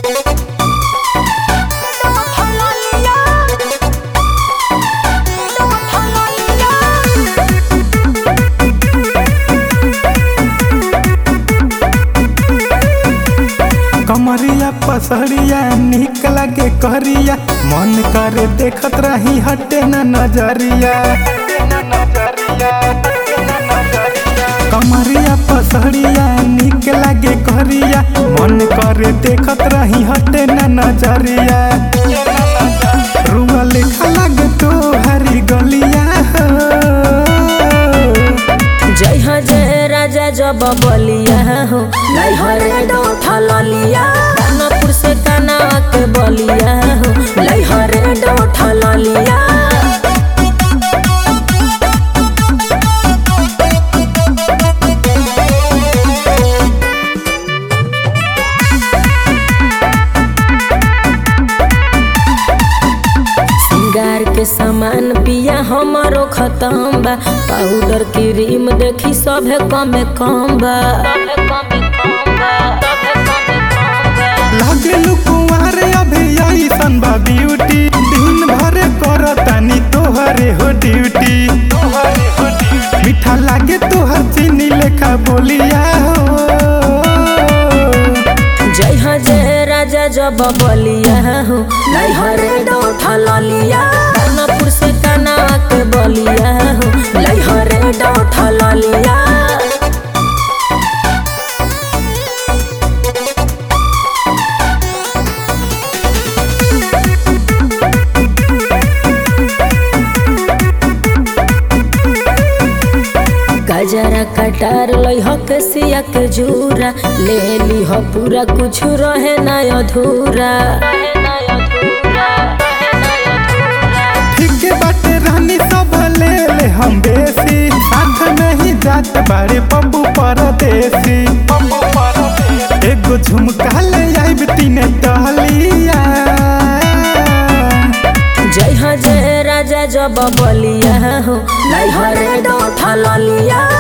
कमरिया पसरिया निक लगे करिया मन करे देखत रही हटे न नजरिया। कमरिया पसरिया निक लगे करिया मन करे देखत रही हटे न नजरिया। रुआ लेखा लगे तो हरी गलिया जय हो जय राजा जब बलिया हो लहरे डोठा ललिया। कानपुर से कानावा के बलिया हो लहरे डोठा ललिया। सिंगार के सामान पिया हमारो खत्म बा। पाउडर क्रीम देखी सभे कमे कम बा। लागेलु कुंवार अभी ऐसन बा ब्यूटी दिन भर करतानी तोहरे हो ड्यूटी। मीठा लागे तोहर चीनी लेखा बोलिया हो। जय हो जय राजा जब बलिया हो लहरे डोठा ललिया। कानपुर से कानावा के बलिया हो लहरे डोठा ललिया। गजरा कटार लइह के सिया के जूरा ले लीह पूरा कुछ रहे ना अधूरा। ठीक बाटे रानी सब ले ले हम बेसी साथ नहीं जात बारे पप्पू परदेसी। एगो झुमका ले आइब तीने टहलिया। जय हो जय राजा जब बलिया हो लहरे डोठा ललिया।